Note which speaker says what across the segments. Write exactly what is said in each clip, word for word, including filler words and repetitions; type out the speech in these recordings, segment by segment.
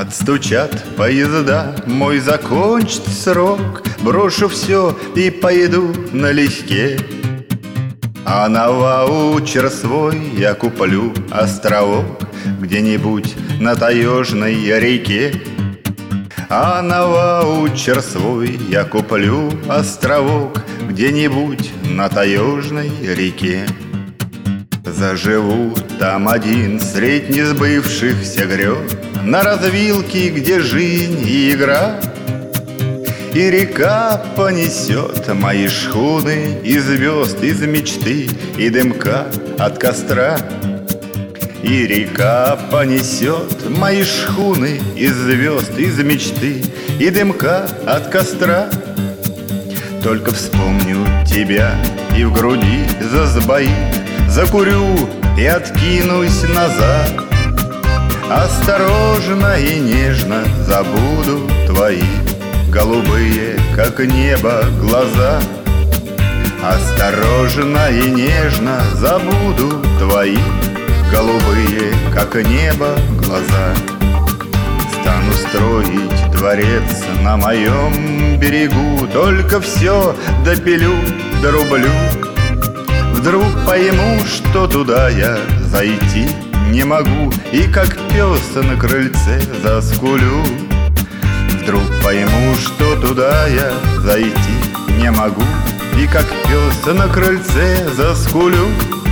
Speaker 1: Отстучат поезда, мой закончит срок, брошу все и поеду налегке. А на ваучер свой я куплю островок где-нибудь на таежной реке. А на ваучер свой я куплю островок где-нибудь на таежной реке. Заживу там один средь несбывшихся грез, на развилке, где жизнь и игра. И река понесет мои шхуны из звезд, из мечты и дымка от костра. И река понесет мои шхуны из звезд, из мечты и дымка от костра. Только вспомню тебя, и в груди засбоит, закурю и откинусь назад. Осторожно и нежно забуду твои голубые, как небо, глаза. Осторожно и нежно забуду твои голубые, как небо, глаза. Стану строить дворец на моем берегу, только все допилю, дорублю. Вдруг пойму, что туда я зайти не могу, и как пес на крыльце заскулю. Вдруг пойму, что туда я зайти не могу, и как пес на крыльце заскулю.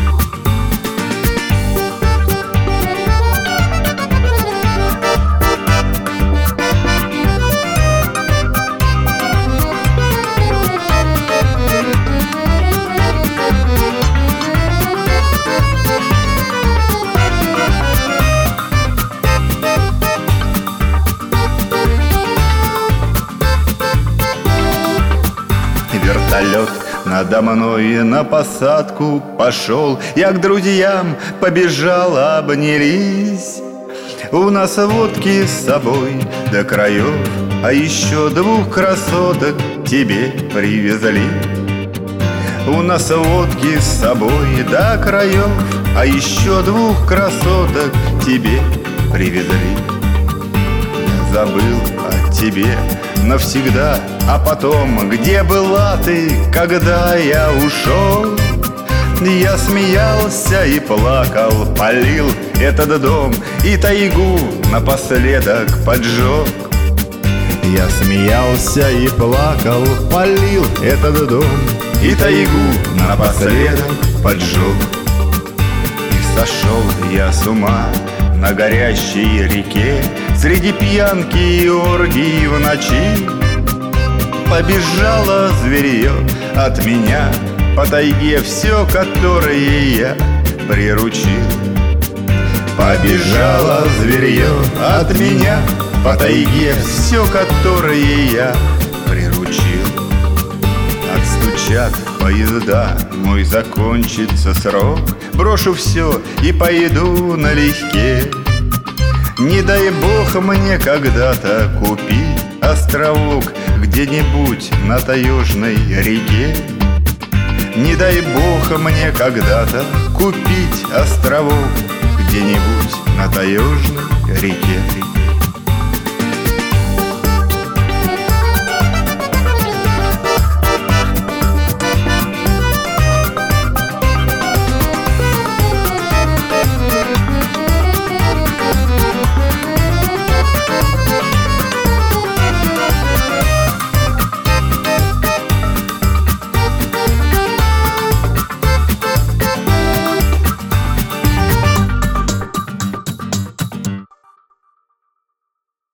Speaker 1: Вертолет надо мной на посадку пошел, я к друзьям побежал, обнялись. У нас водки с собой до краев, а еще двух красоток тебе привезли. У нас водки с собой до краев, а еще двух красоток тебе привезли. Я забыл о тебе навсегда, а потом, где была ты, когда я ушел? Я смеялся и плакал, полил этот дом и тайгу напоследок поджег. Я смеялся и плакал, полил этот дом и тайгу напоследок поджег. И сошел я с ума на горящей реке, среди пьянки и оргий в ночи. Побежало зверье от меня по тайге, все, которое я приручил. Побежало зверье от меня по тайге, все, которое я приручил. Отстучат поезда, мой закончится срок, брошу все и пойду налегке. Не дай бог мне когда-то купить островок где-нибудь на таежной реке. Не дай бог мне когда-то купить островок где-нибудь на таежной реке.